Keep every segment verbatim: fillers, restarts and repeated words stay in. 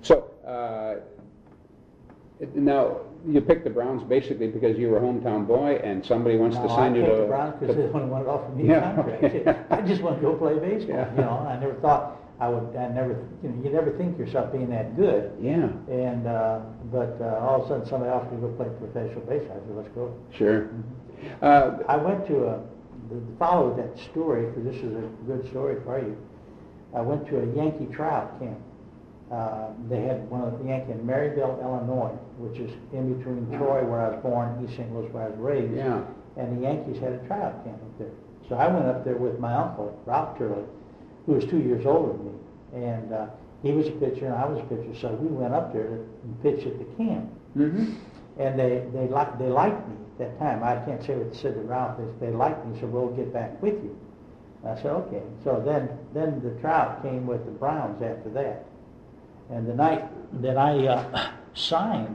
So, uh, it- now, you picked the Browns basically because you were a hometown boy and somebody wants No, to sign I you to... picked the Browns because they wanted to offer me a Yeah, contract. okay. I just wanted to go play baseball, Yeah. you know. I never thought I would, I never, you know, you never think yourself being that good. Yeah, And, uh, but uh, all of a sudden somebody offered me to go play professional baseball. I said, let's go. sure. Uh, I went to a, to follow that story, because this is a good story for you. I went to a Yankee tryout camp. Uh, they had one of the Yankee in Maryville, Illinois, which is in between Troy, where I was born, East Saint Louis, where I was raised. Yeah. And the Yankees had a tryout camp up there. So I went up there with my uncle, Ralph Turley, who was two years older than me. And uh, he was a pitcher and I was a pitcher, so we went up there and pitched at the camp. mm-hmm. And they, they, liked, they liked me at that time. I can't say what they said to Ralph. They, they liked me, so we'll get back with you. I said, okay. So then, then the tryout came with the Browns after that. And the night that I uh, signed,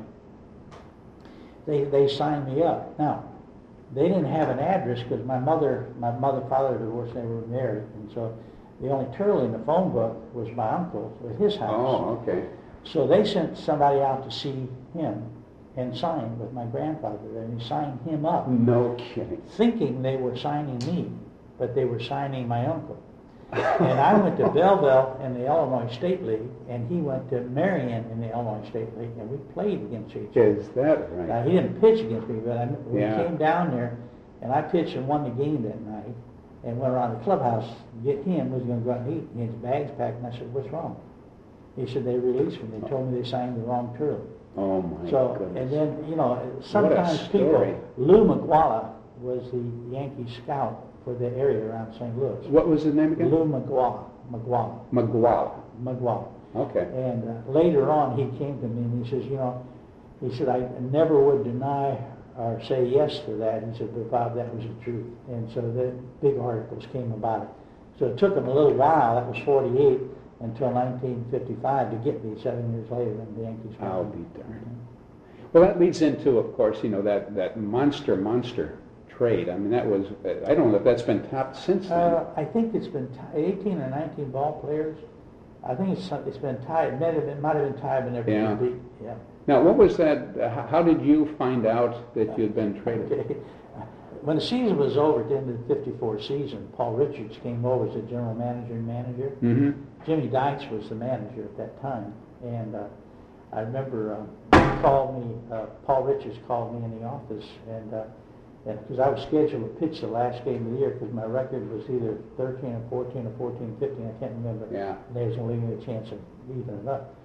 they, they signed me up. Now, they didn't have an address because my mother, my mother and father divorced, they were married. And so the only Turley in the phone book was my uncle at his house. Oh, okay. So they sent somebody out to see him and sign with my grandfather there, and he signed him up, No kidding. thinking they were signing me, but they were signing my uncle. And I went to Belleville in the Illinois State League, and he went to Marion in the Illinois State League, and we played against each other. Is that right? Now, he didn't pitch against me, but I, we Yeah. came down there, and I pitched and won the game that night, and went around the clubhouse to get him, was going to go out and eat, and his bags packed, and I said, what's wrong? He said, they released me. They told me they signed the wrong Turley. Oh, my So, goodness. and then, you know, sometimes story. people, Lou McGuala was the Yankee scout for the area around Saint Louis. What was his name again? Lou McGuala, McGuala, McGuala. McGuala. Okay. And uh, later on, he came to me and he says, you know, he said, I never would deny or say yes to that. He said, but Bob, that was the truth. And so the big articles came about it. So it took him a little while, that was forty-eight, until nineteen fifty-five to get me seven years later when the Yankees won. I'll be darned. Well, that leads into, of course, you know, that, that monster, monster trade. I mean, that was, I don't know if that's been topped since then. Uh, I think it's been t- eighteen or nineteen ball players. I think it's it's been tied. It might have been, might have been tied, but never Yeah. been beat. Yeah. Now, what was that, uh, how- how did you find out that you had been traded? Okay. When the season was over at the end of the fifty-four season, Paul Richards came over as the general manager and manager. Mm-hmm. Jimmy Dykes was the manager at that time, and uh, I remember uh, he called me. Uh, Paul Richards called me in the office, and uh, and because I was scheduled to pitch the last game of the year because my record was either thirteen or fourteen or fourteen fifteen, I can't remember. Yeah. And they was going to leave me a chance of leaving it up.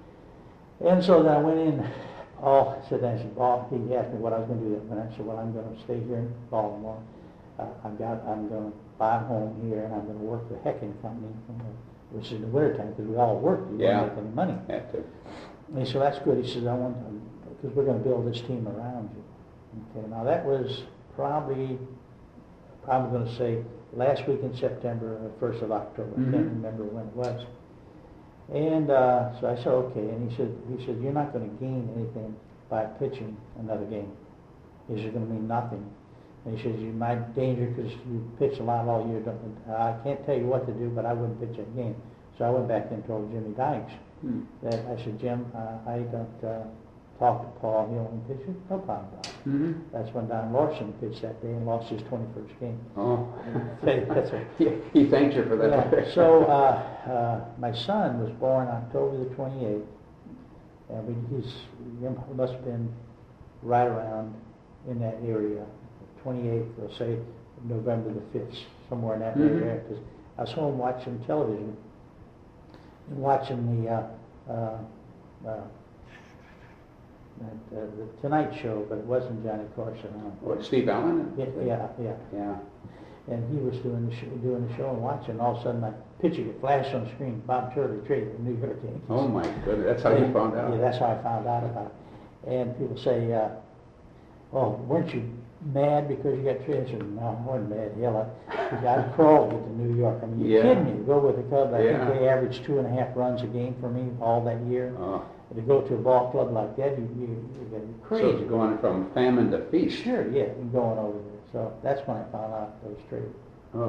And so then I went in. Paul said, I said, Paul, he asked me what I was going to do that night. I said, well, I'm going to stay here in Baltimore. Uh, I've got, I'm going to buy a home here, and I'm going to work for Hecking Company, which is in the wintertime because we all work. You Yeah. don't make any money. Had to. And he said, that's good. He says, I want to, because we're going to build this team around you. Okay, now that was probably, probably going to say last week in September or first of October. Mm-hmm. I can't remember when it was. And uh, so I said, okay. And he said, he said, you're not going to gain anything by pitching another game. He said, it's going to mean nothing. And he says, you might danger because you pitch a lot all year. Don't, I can't tell you what to do, but I wouldn't pitch that game. So I went back and told Jimmy Dykes Hmm. that I said, Jim, uh, I don't uh, talk to Paul. He only pitches. No problem, Don. Mm-hmm. That's when Don Larson pitched that day and lost his twenty-first game. Oh. That's right. he, he thanked you for that. Yeah. So uh, uh, my son was born October the twenty-eighth, and we, he's he must have been right around in that area. twenty-eighth, they'll say November the fifth, somewhere in that Mm-hmm. area. Because I was home watching television and watching the uh, uh, uh, that, uh, the Tonight Show, but it wasn't Johnny Carson. Uh, What, Steve Allen? yeah, yeah, yeah. Yeah. And he was doing the show, doing the show and watching. And all of a sudden, my picture get flashed on the screen. Bob Turley traded the New York Yankees. Oh, my goodness. That's how you found out. Yeah, that's how I found out about it. And people say, uh, "Oh, weren't you mad because you got traded?" I said, "No, I wasn't mad. Hell, I, I crawled to get to New York. I mean, you're Yeah. kidding me? Go with the Cubs. I Yeah. think they averaged two and a half runs a game for me all that year. Oh. To go to a ball club like that, you you you get So crazy. it's going from famine to feast. Sure, yeah, and going over there. So that's when I found out I was traded. Oh.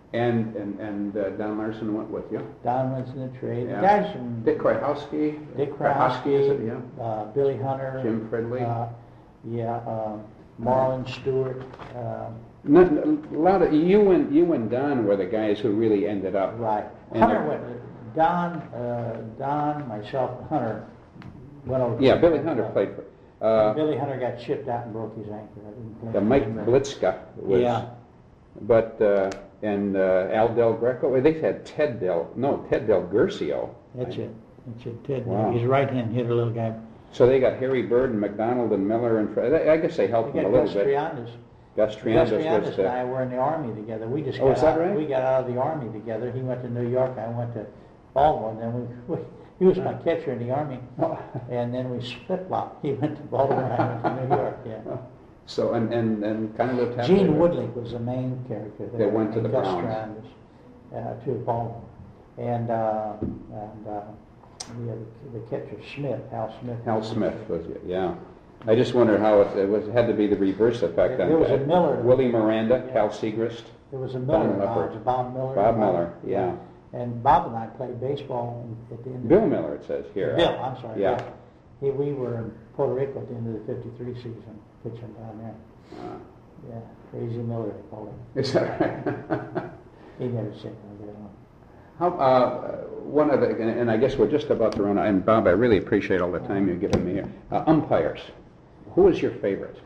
And and and uh, Don Larson went with you. Don was in the trade. Yeah. The guys from Dick Krajowski. Dick Krajowski, is it? Krajowski, Yeah. uh, Billy Hunter, Jim Fridley. uh, yeah, um, Marlon Stewart. Uh, Not, a lot of you and you and Don were the guys who really ended up. right. And Hunter they're- went. Don, uh, Don, myself, and Hunter went over. Yeah, to- Billy Hunter uh, played for. Uh, Billy Hunter got shipped out and broke his ankle. I didn't play the for Mike him, but- Blitzka was. Yeah. But uh, and uh, Al Del Greco. They had Ted Del. No, Ted Del Gurcio. That's it. That's it. Ted, Wow. his right hand hit a little guy. So they got Harry Bird and McDonald and Miller and Fred. I guess they helped They him a got little Gus bit. Triandas. Gus Gus Triandas Triandas was and I the. were in the Army together. We just Oh, got is that out, right? we got out of the Army together. He went to New York. I went to Baltimore. And then we, we he was my catcher in the Army. Oh. And then we flip flopped. He went to Baltimore. I went to New York. Yeah. So and and and kind of lived happily Gene there. Woodley was the main character there. That went to and the Gus Browns. Triandas, uh, to Baltimore, and uh, and uh, the, other, the catcher Smith, Hal Smith. Hal Smith was it? Yeah. I just wonder how it, it was. Had to be the reverse effect. There on was a that. Miller. Willie Miranda, Yeah. Cal Segrist, There was a Don Miller, Leppard. uh, Bob Miller. Bob Miller. Yeah. And Bob and I played baseball at the end of Bill Miller. It says here. Bill, I'm sorry. Yeah. He, we were in Puerto Rico at the end of the fifty-three season, pitching down there. Uh, Yeah, Crazy Miller, they called him. is that right? He never said no get on. How, uh, one of the, and and I guess we're just about to run out, and Bob, I really appreciate all the time you've given me here. Uh, umpires. Who is your favorite?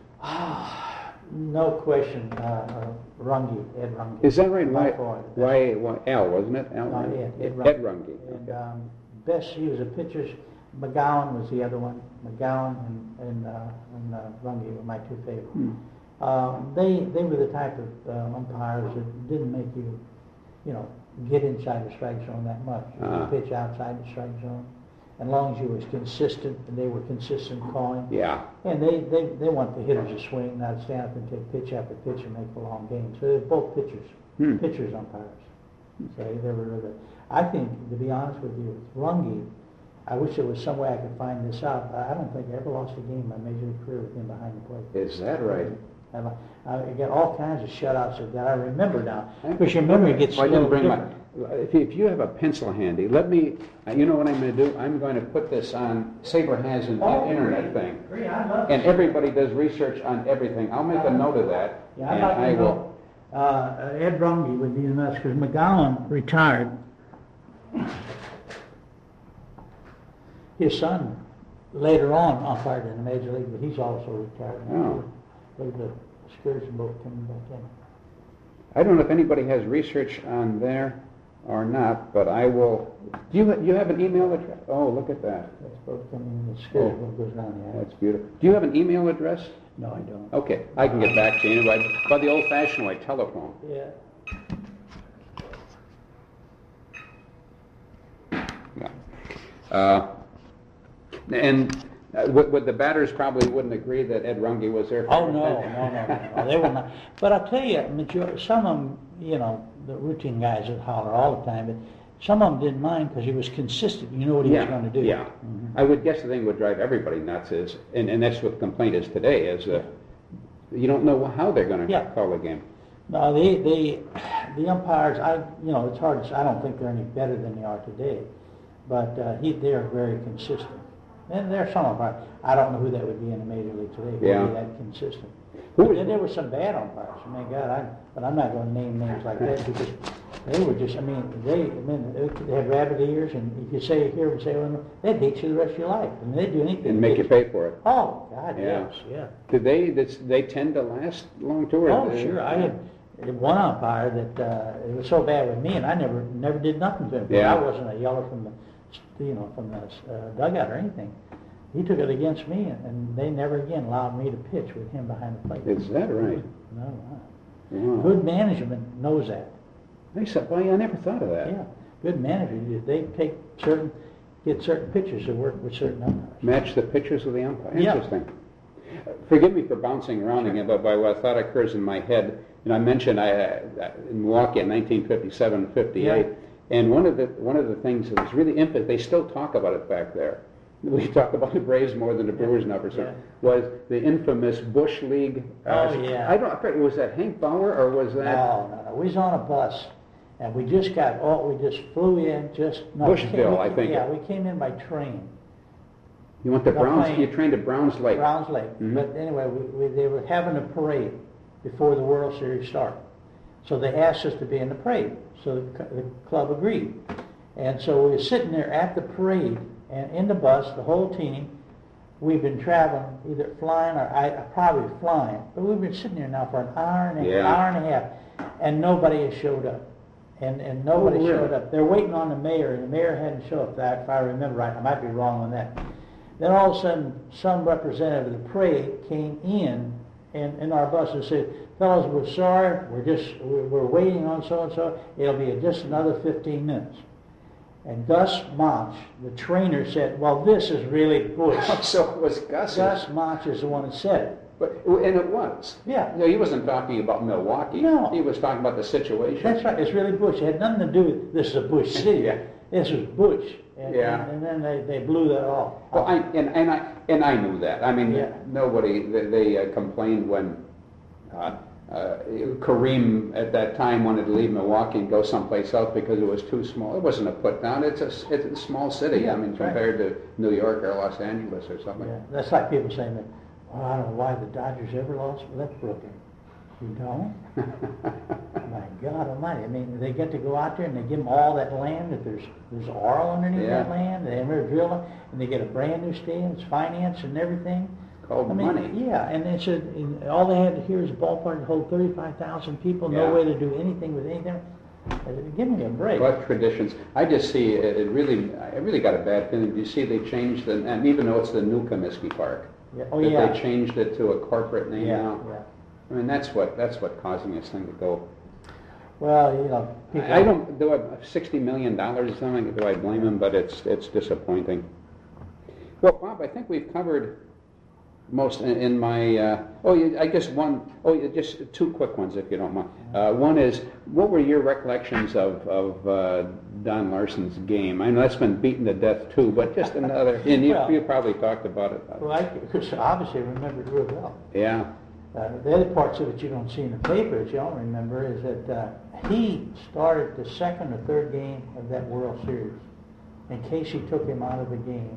No question, uh, uh, Runge, Ed Runge. Is that right? By Why, far. why, why, Al, wasn't it? Al? No, Ed, Ed Runge. Ed Runge. And Okay. um, Best, he was a pitcher. McGowan was the other one. McGowan and, and, uh, and uh, Runge were my two favorites. Hmm. Um, they they were the type of uh, umpires that didn't make you, you know, get inside the strike zone that much. You Ah. could pitch outside the strike zone, and as long as you was consistent, and they were consistent calling. Yeah. And they, they, they want the hitters to swing, not stand up and take pitch after pitch and make the long game. So they're both pitchers, Hmm. pitchers umpires. So they were really. I think, to be honest with you, Runge, I wish there was some way I could find this out. I I don't think I ever lost a game in my major league career with him behind the plate. Is that right? And I, I got all kinds of shutouts that I remember now. Because your memory gets Well, I a little didn't bring my, different. if you, if you have a pencil handy, let me, uh, you know what I'm going to do? I'm going to put this on, Sabre has an Oh, internet great. thing. Great, I love And it. everybody does research on everything. I'll make a note of that. Yeah, I'd and like I to will. know, uh, Ed Runge would be the best, because McGowan retired. His son later on umpired in the major league, but he's also retired. Oh. Look at the excursion boat coming back in. I don't know if anybody has research on there or not, but I will. Do you, you have an email address? Oh, look at that. That's boat coming in, the excursion Oh. boat goes down there. That's beautiful. Do you have an email address? No, I don't. Okay, I can get back to you by, by the old-fashioned way, telephone. Yeah. Yeah. Uh, and uh, would, would the batters probably wouldn't agree that Ed Runge was there? For Oh, no, no, no, no, no, they were not. But I'll tell you, major- some of them, you know, the routine guys that holler all the time, but some of them didn't mind because he was consistent. You know what he Yeah, was going to do. yeah. Mhm. I would guess the thing would drive everybody nuts is, and, and that's what the complaint is today, is uh, you don't know how they're going to Yeah. call the game. No, they, they, the umpires, I, you know, it's hard to say, I don't think they're any better than they are today, but uh, he, they're very consistent. And there are some umpires, I don't know who that would be in the major league today, who Yeah. would be that consistent. Who But was- then there were some bad umpires, my God, I, but I'm not going to name names like that because they were just, I mean, they, I mean, they- they had rabbit ears, and if you say it here and say, well, they'd hate you the rest of your life. I mean, they'd do anything. And make you pay for it. Oh, God, Yeah. yes, yeah. Did they, this- they tend to last long too? or Oh, they- sure. I had one umpire that uh, it was so bad with me, and I never never did nothing to him. Yeah. I wasn't a yeller from the, you know, from the uh, dugout or anything. He took it against me, and, and they never again allowed me to pitch with him behind the plate. Is that right? No, no. Wow. Good management knows that. I said, well, I never thought of that. Yeah, good management. They take certain, get certain pitchers to work with certain umpires. Match the pitchers of the umpire. Yeah. Interesting. Uh, Forgive me for bouncing around again, but by what I thought occurs in my head, and I mentioned I uh, in Milwaukee in nineteen fifty-seven, fifty-eight, Yeah. and one of the one of the things that was really impetus, they still talk about it back there. We talk about the Braves more than the Brewers now, for some, Yeah. was the infamous Bush League. uh, Oh, yeah. I don't. I forget, was that Hank Bauer or was that? No, no, no. We was on a bus, And we just got, oh, we just flew in, just... No, we came- Bushville, we- I think. Yeah, we came in by train. You went to No Browns, plane. you trained at Browns Lake. Browns Lake. Mhm. But anyway, we, we, they were having a parade before the World Series started. So they asked us to be in the parade. So the, c- the club agreed. And so we were sitting there at the parade and in the bus, the whole team. We've been traveling, either flying or I, probably flying. But we've been sitting there now for an hour and a Yeah. hour and a half, and nobody has showed up. And and nobody Oh, really? showed up. They're waiting on the mayor, and the mayor hadn't showed up. That, if I remember right, I might be wrong on that. Then all of a sudden, some representative of the parade came in, and in our bus and said, "Fellows, we're sorry. We're just we're, we're waiting on so and so. It'll be just another fifteen minutes." And Gus Mach, the trainer, said, "Well, this is really Bush." So it was Gus. Gus Mach is the one that said it. But, and it was. Yeah. No, he wasn't talking about Milwaukee. No. He was talking about the situation. That's right. It's really Bush. It had nothing to do with this is a Bush city. Yeah. This was Bush. And, Yeah. and, and then they, they blew that off. Well, I, and, and I and I knew that. I mean, Yeah. nobody. They, they uh, complained when uh, uh, Kareem at that time wanted to leave Milwaukee and go someplace else because it was too small. It wasn't a put down. It's a it's a small city. Yeah, I mean, right. compared to New York or Los Angeles or something. Yeah. That's like people saying that, well, I don't know why the Dodgers ever lost. Well, that's Brooklyn. You don't? My God Almighty! I mean, they get to go out there and they give them all that land. That there's there's oil underneath Yeah. that land. They never drill it, and they get a brand new stadium, it's financed and everything. Called I mean, money. yeah, and they said and all they had to hear is a ballpark to hold thirty-five thousand people. No Yeah. way to do anything with anything. I said, give me a break. What traditions? I just see it, it really. I really got a bad feeling. You see, they changed the, and even though it's the new Comiskey Park, Yeah. Oh that yeah. they changed it to a corporate name yeah. now. Yeah. I mean, that's what that's what causing this thing to go. Well, you know, people. I I don't do I sixty million dollars or something. Do I blame him? But it's it's disappointing. Well, Bob, I think we've covered most in, in my. Uh, oh, yeah, I guess one. Oh, yeah, just two quick ones, if you don't mind. Uh, one is, what were your recollections of of uh, Don Larson's game? I know that's been beaten to death too, but just another. And you, Well- you probably talked about it. Well, I because obviously I remember it real well. Yeah. Uh, the other parts of it you don't see in the paper, that you don't remember, is that uh, he started the second or third game of that World Series, and Casey took him out of the game,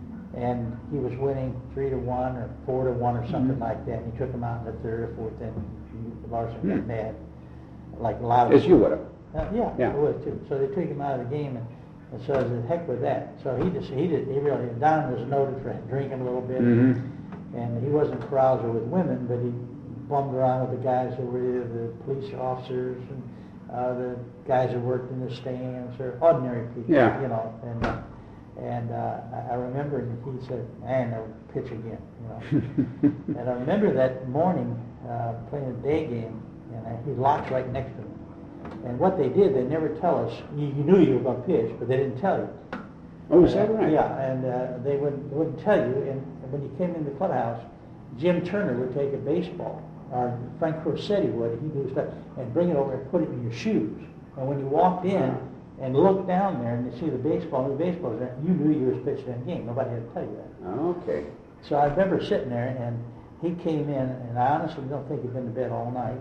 and he was winning three to one or four to one or something Mhm. like that, and he took him out in the third or fourth, and Larson got Hmm. mad, like loud. As you would have. Uh, yeah, Yeah. I would too. So they took him out of the game, and, and so I said, heck with that. So he just he did he really Don was noted for drinking a little bit. Mm-hmm. And he wasn't a carouser with women, but he bummed around with the guys that were either the police officers and uh, the guys that worked in the stands or ordinary people, Yeah. you know. And uh, and uh, I I remember he said, "Man, they'll pitch again," you know. And I remember that morning uh, playing a day game, and I, he locked right next to me. And what they did, they never tell us. You, you knew you were going to pitch, but they didn't tell you. Oh, is that right? Yeah, and uh, they wouldn't, they wouldn't tell you. And when you came in the clubhouse, Jim Turner would take a baseball, or Frank Crosetti would, he'd do stuff, and bring it over and put it in your shoes. And when you walked in and looked down there and you see the baseball, the baseball was there, you knew you were pitching that game. Nobody had to tell you that. Okay. So I remember sitting there, and he came in, and I honestly don't think he'd been to bed all night.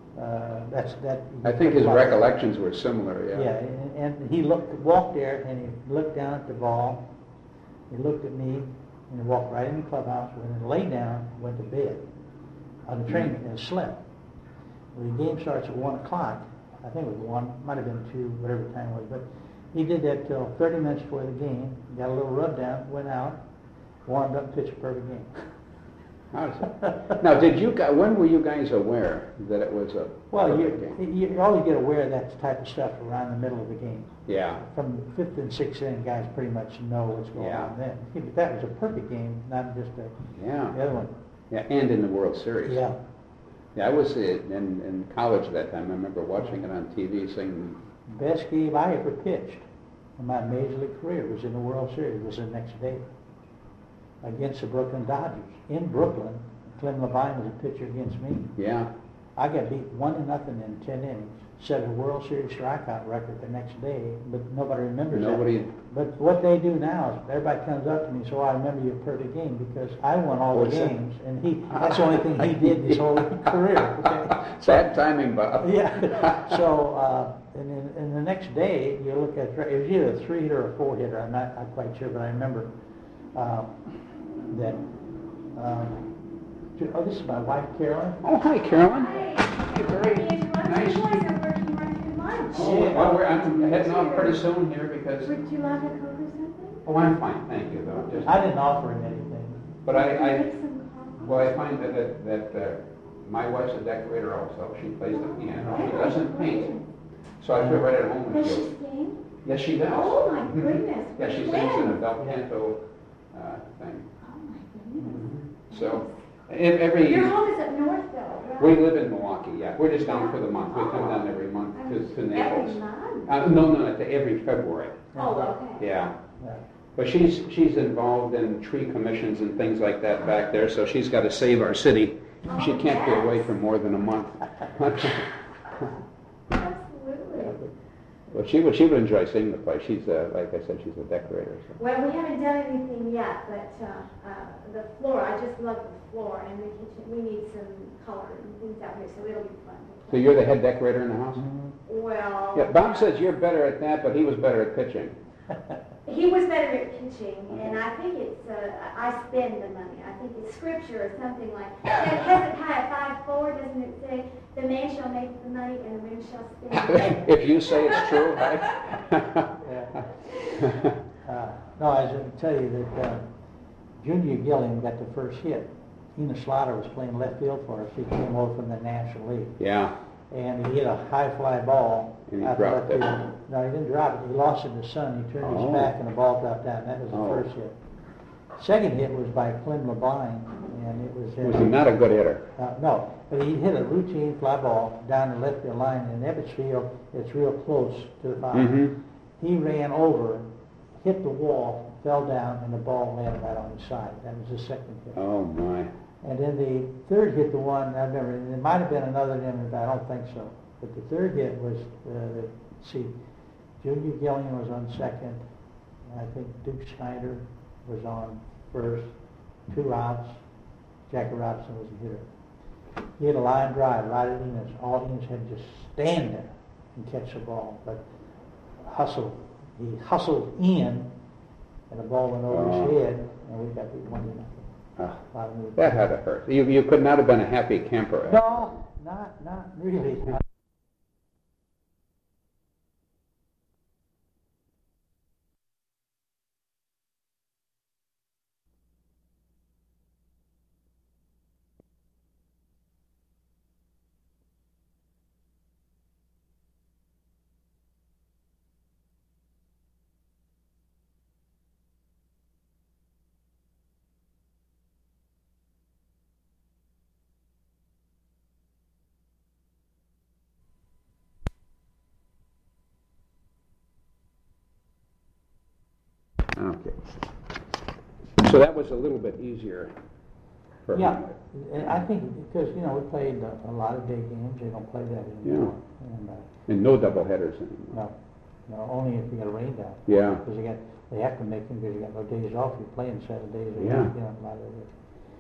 Uh, that's that. I think his recollections were similar. Yeah. Yeah, and, and he looked, walked there, and he looked down at the ball. He looked at me, and he walked right in the clubhouse, and then lay down, went to bed on the train, and slept. Well, the game starts at one o'clock. I think it was one, might have been two, whatever the time was. But he did that till thirty minutes before the game. Got a little rub down, went out, warmed up, and pitched a perfect game. How's it? Now, did you guys, when were you guys aware that it was a Well, perfect game? you, you always get aware of that type of stuff around the middle of the game. Yeah. From the fifth and sixth inning, guys pretty much know what's going Yeah. on then. But that was a perfect game, not just a, Yeah. the other one. Yeah, and in the World Series. Yeah. Yeah, I was in, in college at that time. I remember watching it on T V, saying, Best game I ever pitched in my major league career was in the World Series. It was the next day against the Brooklyn Dodgers in Brooklyn. Clem Levine was a pitcher against me. yeah. I got beat one to nothing in ten innings. Set a World Series strikeout record the next day, but nobody remembers Nobody. that. But what they do now is everybody comes up to me, so I remember your perfect game because I won all the What's that? games, and he that's the only thing he did his whole career. Okay? Bad timing, Bob. Yeah. So uh, and then, and the next day, you look at, it was either a three hitter or a four hitter, I'm not, not quite sure, but I remember, uh, that, um, oh, this is my wife, Carolyn. Oh, hi, Carolyn. Hi. Hey, very nice. You guys are working right through lunch. Oh, well, we're, I'm heading off pretty soon here because, Would you like a Coke or something? oh, I'm fine, thank you, though. Just, I didn't offer him anything. but I, Make I, some coffee? well, I find that, that, that uh, my wife's a decorator also. She plays the piano. She doesn't paint. So I feel right at home with Does she you. sing? Yes, she does. Oh my goodness. Yeah, she When? sings in a bel canto uh, thing. Oh my goodness. So, if every, Your home is up north though, right? we live in Milwaukee, yeah. We're just down for the month. We come down every month to, to Every Naples. month? Uh, no, no, it's every February. Oh, okay. Yeah. Yeah. But she's, she's involved in tree commissions and things like that back there, so she's got to save our city. She Oh, can't be yes. away for more than a month. Absolutely. Well, she would, she would enjoy seeing the place. She's, uh, like I said, she's a decorator. So. Well, we haven't done anything yet, but uh, uh, the floor, I just love the floor, and the kitchen, we need some color and things out here, so it'll be fun. to So play. you're the head decorator in the house? Well. Yeah, Bob says you're better at that, but he was better at pitching. He was better at pitching, and I think it's, uh, I spend the money. I think it's scripture or something like, and Hezekiah five four, doesn't it say, the man shall make the money and the man shall spend it? If you say it's true, right? Yeah. Uh, no, I was going to tell you that uh, Junior Gilliam got the first hit. Ina Slaughter was playing left field for us. He came over from the National League. Yeah. And he hit a high fly ball. And he out the dropped left it. field. No, he didn't drop it. He lost it in the sun. He turned Oh. his back and the ball dropped down. That was the Oh. first hit. Second hit was by Clem LeBlanc, and it was... Was he not a good hitter? Uh, no, but he hit a routine fly ball down the left field line, and Ebbets Field, it's real close to the foul. Mm-hmm. He ran over, hit the wall, fell down, and the ball landed right on his side. That was the second hit. Oh, my. And then the third hit, the one, I remember, and it might have been another name, but I don't think so. But the third hit was, uh, the, see, Junior Gilliam was on second, and I think Duke Snyder was on first, two outs. Jackie Robinson was the hitter. He hit a line drive right at Enos. All Enos had to just stand there and catch the ball. But hustle, he hustled in, and the ball went over Oh. his head, and we got beat one to nothing. Oh, A lot of movement. that had to hurt. You, you could not have been a happy camper. No, not not really. Okay. So that was a little bit easier for Yeah, him. and I think because you know we played a, a lot of day games. They don't play that anymore. And, uh, And no double headers anymore. no, no, only if you got a rain down. Yeah. Because they got they have to make them because you got no days off. You're playing seven days a week. Yeah. You know, a lot of it.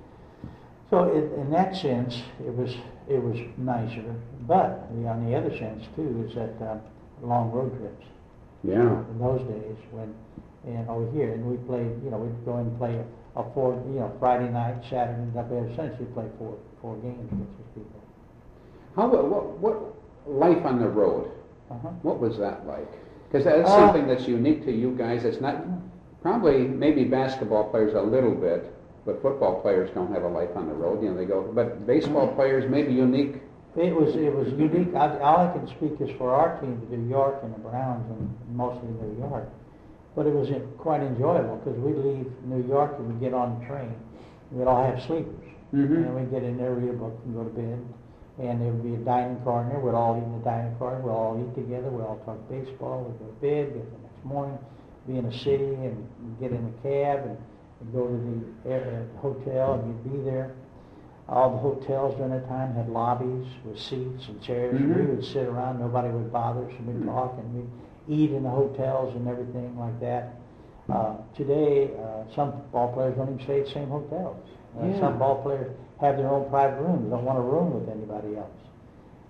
So it, in that sense, it was it was nicer. But the, on the other sense too is that uh, long road trips. Yeah. In those days when and over here and we played, you know, we'd go and play a, a four, you know, Friday night, Saturday, and up there. Essentially play four four games with these people. How, what, what life on the road, Uh-huh. what was that like? Because that's Uh, something that's unique to you guys. It's not, probably maybe basketball players a little bit, but football players don't have a life on the road. You know, they go, but baseball players maybe unique. It was it was unique. I, all I can speak is for our team, New York and the Browns, and mostly New York. But it was quite enjoyable because we'd leave New York and we'd get on the train. We'd all have sleepers. Mhm. And we'd get in there, read a book, and go to bed. And there would be a dining car in there. We'd all eat in the dining car. We'd all eat together. We'd all talk baseball. We'd go to bed, get the next morning, be in a city, and get in a cab and, and go to the air, uh, hotel, and you'd be there. All the hotels during that time had lobbies with seats and chairs. Mhm. We would sit around. Nobody would bother us, and we'd talk, and we'd eat in the hotels and everything like that. Uh, today, uh, some ball players don't even stay at the same hotels. Uh, Yeah. Some ball players have their own private rooms, don't want to room with anybody else.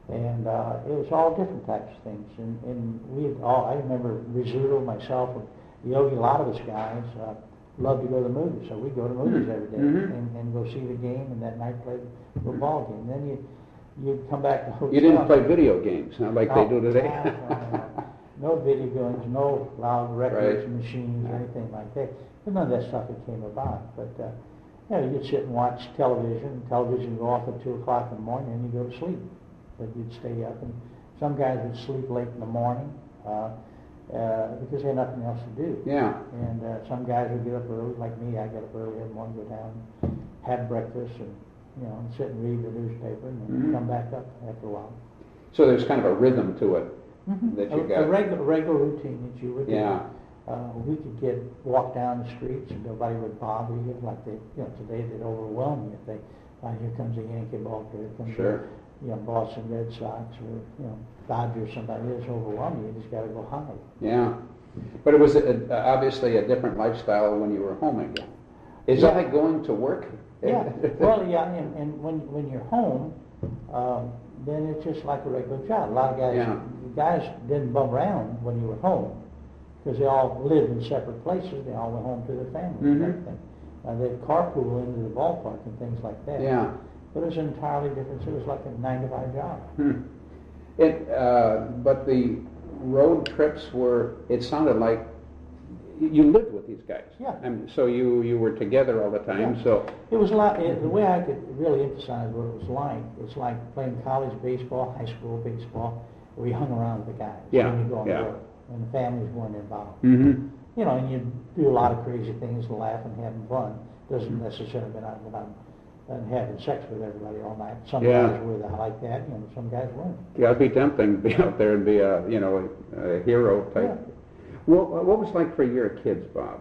And uh, it was all different types of things. And, and we had all, I remember Rizzuto, myself, and Yogi, a lot of us guys uh, loved to go to the movies. So we'd go to movies every day Mhm. and, and go see the game, and that night play the ball game. And then you, you'd come back to the hotel. You didn't play video games, not like they do No, today. no, no, no. No video games, no loud records, Right. machines, or anything like that. But none of that stuff that came about. But uh, you know, you'd sit and watch television. Television would go off at two o'clock in the morning, and you go to sleep. But you'd stay up, and some guys would sleep late in the morning uh, uh, because they had nothing else to do. Yeah. And uh, some guys would get up early, like me. I get up early every morning, go down, have breakfast, and you know, and sit and read the newspaper, and then Mhm. come back up after a while. So there's kind of a rhythm to it that you a, got. a regular regular routine that you would do. Yeah. Uh, we could get walk down the streets and nobody would bother you like they, you know, today they'd overwhelm you if they, uh, here comes a Yankee ball player, here comes Sure. a, you know, Boston Red Sox or you know Dodgers, somebody just overwhelm you. You just got to go hide. Yeah. But it was a, a, obviously a different lifestyle when you were home again. Is Yeah. that like going to work? Yeah. Well, yeah, and, and when when you're home, um, then it's just like a regular job. A lot of guys, Yeah. guys didn't bum around when you were home because they all lived in separate places. They all went home to their families Mhm. and everything. Uh, they'd carpool into the ballpark and things like that. Yeah. But it was entirely different. It was like a nine to five job. Hmm. It, uh, but the road trips were, it sounded like you- you lived with these guys. Yeah. I mean, so you, you were together all the time, Yeah. so. It was a lot. It, the way I could really emphasize what it was like, it's like playing college baseball, high school baseball, where you hung around with the guys. Yeah, When you go on yeah. the road, and the families weren't involved. Mm-hmm. You know, and you do a lot of crazy things, laugh and having fun. Doesn't necessarily mean I'm, I'm, I'm having sex with everybody all night. Some Yeah. guys were that like that, you know, some guys weren't. Yeah, it'd be tempting to be out there and be a, you know, a hero type. Yeah. Well, what was it like for your kids, Bob?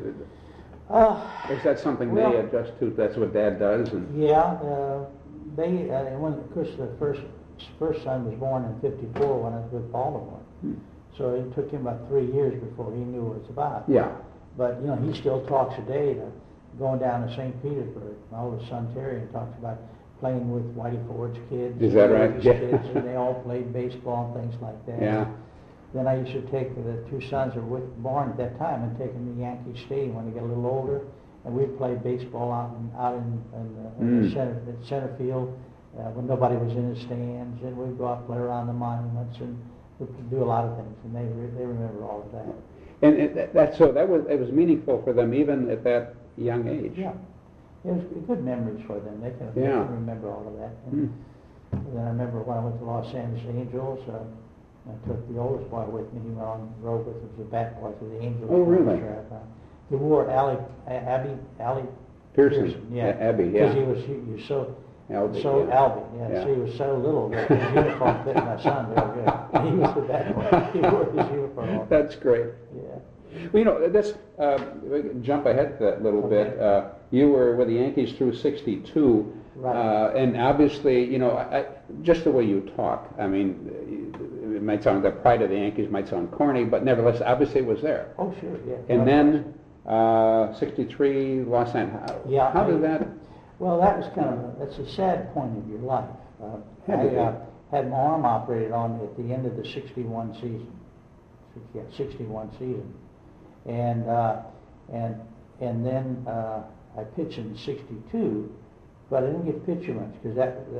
Uh, Uh, is that something Well- they adjust to? That's what Dad does? And yeah, uh, they, uh, and when, of course, the first, first son was born in fifty-four when I was with Baltimore. Hmm. So it took him about three years before he knew what it's about. Yeah. But, you know, he still talks today to going down to Saint Petersburg. My oldest son, Terry, and talks about playing with Whitey Ford's kids. Is that and right? His Yeah. kids, and they all played baseball and things like that. Yeah. Then I used to take the two sons that were with, born at that time and take them to Yankee Stadium when they got a little older, and we'd play baseball out in, out in, in, the, in the Mm. center, the center field uh, when nobody was in the stands, and we'd go out and play around the monuments and we'd do a lot of things, and they re- they remember all of that. And it, that, that so that was it was meaningful for them even at that young age. Yeah, it was good memories for them. They can, they Yeah. can remember all of that. Hmm. And, and then I remember when I went to Los Angeles Angels. Uh, I took the oldest boy with me. He went on the road with us, the bat boy for the Angels. Oh, really? He wore Allie, Abby, Allie Pearson. Pearson, yeah, A- Abby, yeah. Because he was, he, he was so, Albie, so yeah. Albie, yeah, Yeah. So he was so little that his uniform fit my son real good. He was the bat boy. He wore his uniform off. That's great. Yeah. Well, you know, that's uh, we can jump ahead that little Okay. bit. Uh, you were with the Yankees through sixty-two, Right. uh, and obviously, you know, I, I- just the way you talk. I mean, it might sound the pride of the Yankees might sound corny, but nevertheless, obviously, it was there. Oh, sure, yeah. And then uh, sixty-three, Los Angeles. How, Yeah, how I- did that? Well, that was kind of, a, that's a sad point of your life. Uh, Had I to be. uh, had my arm operated on at the end of the sixty-one season. Yeah, sixty-one season. And, uh, and, and then uh, I pitched in sixty-two, but I didn't get pitch much because that, uh,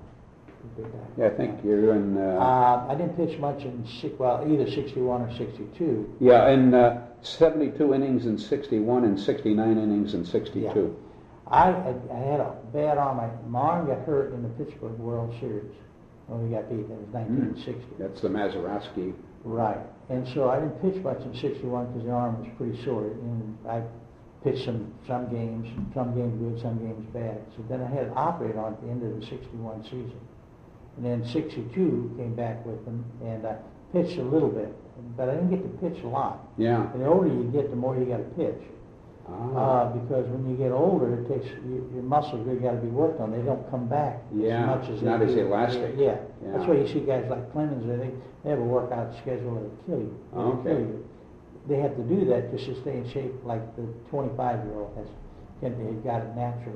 Yeah, I think you're in. Uh, uh, I didn't pitch much in, six, well, either sixty-one or sixty-two. yeah, in uh, seventy-two innings in sixty-one and sixty-nine innings in sixty-two. I had, I had a bad arm. I, my arm got hurt in the Pittsburgh World Series when we got beat. That was nineteen sixty. That's the Mazeroski. Right. And so I didn't pitch much in sixty-one because the arm was pretty sore. And I pitched some, some games, some games good, some games bad. So then I had it operated on at the end of the sixty-one season. And then sixty-two came back with them, and I pitched a little bit. But I didn't get to pitch a lot. Yeah. And the older you get, the more you got to pitch. Ah. Uh, because when you get older, it takes your, your muscles really got to be worked on. They don't come back Yeah, as much as not they as do. elastic. Yeah, Yeah. that's why you see guys like Clemens. They they have a workout schedule that'll kill you. It'll Okay. kill you. They have to do that just to stay in shape, like the twenty-five year old has. Can they got it naturally.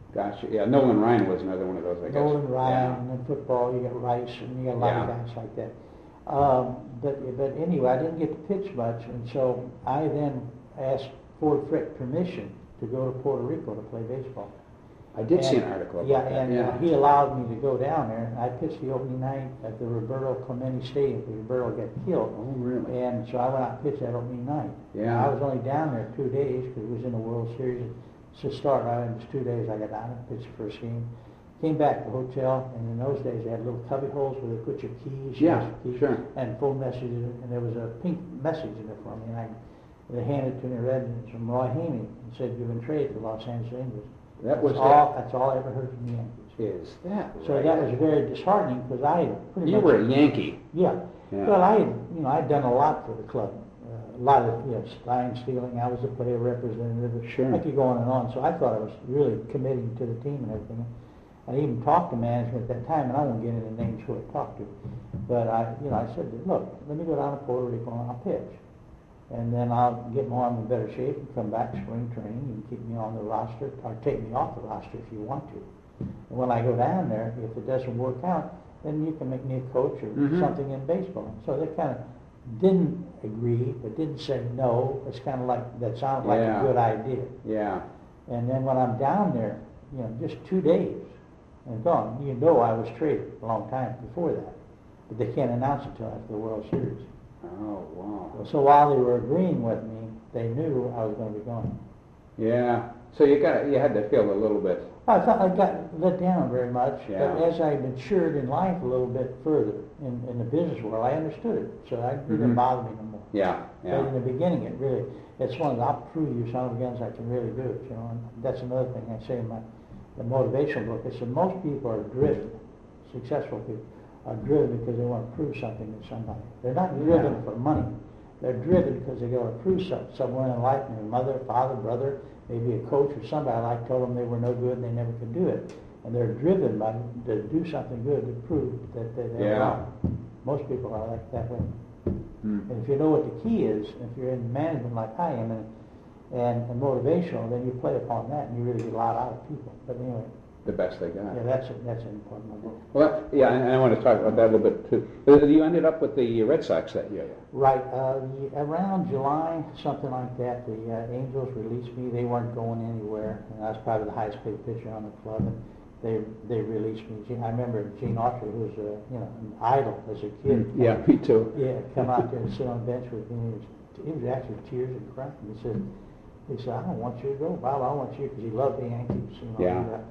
Gotcha. Yeah, Nolan Ryan was another one of those, I guess. Nolan Ryan, Yeah. and then football, you got Rice, and you got a lot of Yeah. guys like that. Um, but, but anyway, I didn't get to pitch much, and so I then asked Ford Frick permission to go to Puerto Rico to play baseball. I did see an And- article about yeah, that. and Yeah, uh, he allowed me to go down there, and I pitched the opening night at the Roberto Clemente Stadium, because Roberto got killed. Oh, really? And so I went out and pitched that opening night. Yeah. I was only down there two days, because it was in the World Series. To start, I it was two days, I got down and pitched the first game. Came back to the hotel, and in those days, they had little cubby holes where they put your keys. Yeah, your keys, sure. And phone messages, and there was a pink message in it for me, and I, they handed it to me, read it, and it's from Roy Haney, and said, you've been traded to Los Angeles Angels. That was That's all, that's all I ever heard from the Yankees. Is that So right? that was very disheartening, because I had pretty You much... were a Yankee. Yeah. Yeah. Well, I had, you know, I'd done a lot for the club. Uh, a lot of, you know, sign stealing. I was a player representative. Sure. I could go on and on. So I thought I was really committing to the team and everything. I even talked to management at that time, and I won't get into names who I talked to. But I, you know, I said, look, let me go down to Puerto Rico and I'll pitch. And then I'll get my arm in better shape and come back spring training and keep me on the roster, or take me off the roster if you want to. And when I go down there, if it doesn't work out, then you can make me a coach or Mhm. something in baseball. So they kind of didn't agree, but didn't say no. It's kind of like, that sounds like Yeah. a good idea. Yeah. And then when I'm down there, you know, just two days and gone, you know I was traded a long time before that. But they can't announce it until after the World Series. Oh, wow. So while they were agreeing with me, they knew I was going to be gone. Yeah. So you got you had to feel a little bit. I thought I got let down very much, Yeah. but as I matured in life a little bit further in, in the business world, I understood it. So I, it didn't Mhm. bother me no more. Yeah. But Yeah. in the beginning, it really, it's one of the, I'll prove you son of a guns I can really do it, you know, and that's another thing I say in my, the motivational book. I said most people are driven, successful people, are driven because they want to prove something to somebody. They're not driven Yeah. for money. They're driven because they want to prove something somewhere in life, their mother, father, brother, maybe a coach or somebody like told them they were no good and they never could do it. And they're driven by to do something good to prove that they- they're Yeah. wrong. Most people are like that way. Hmm. And if you know what the key is, if you're in management like I am, and, and, and motivational, then you play upon that and you really get a lot out of people. But anyway, The best they got. yeah, that's that's an important one. Well, yeah, and I want to talk about that a little bit too. Uh, You ended up with the Red Sox that year. Right, uh, the- around July, something like that, the uh, Angels released me. They weren't going anywhere, and I was probably the highest paid pitcher on the club, and they they released me. Gene, I remember Gene Autry, who was a you know an idol as a kid. Yeah, me too. Yeah, come out there and sit on the bench with me. He was, he was actually tears and crying. He said, he said, I don't want you to go, Bob. I want you because he loved the Yankees. You know, Yeah. and, uh,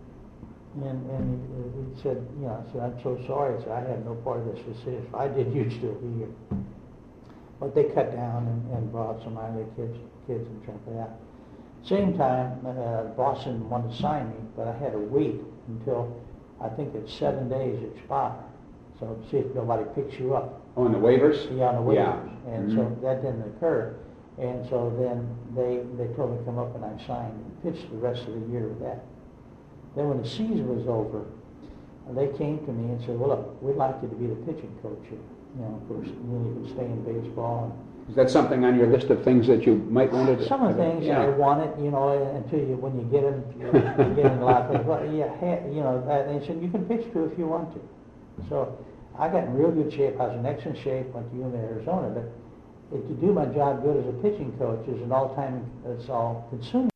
and, and he, he said, you know, I said, I'm so sorry. I said, I had no part of this decision. If I did, you'd still be here. But they cut down and, and brought some minor league kids, kids and tried it out. Same time, uh, Boston wanted to sign me, but I had to wait until I think it's seven days expire. So see if nobody picks you up. On the waivers? Yeah, on the waivers. Yeah. And Mhm. so that didn't occur. And so then they, they told me to come up and I signed and pitched the rest of the year with that. Then when the season was over, they came to me and said, well, look, we'd like you to be the pitching coach here. You know, of course, you know, you can stay in baseball. Is that something on your list of things that you might want to do? Some of the things Yeah. I wanted, you know, until you, when you get them, you, you get in a lot of things. Well, yeah, ha- you know, uh, they said you can pitch too if you want to. So I got in real good shape. I was in excellent shape. Went to U M A, Arizona. But it, to do my job good as a pitching coach is an all-time, it's all-consuming.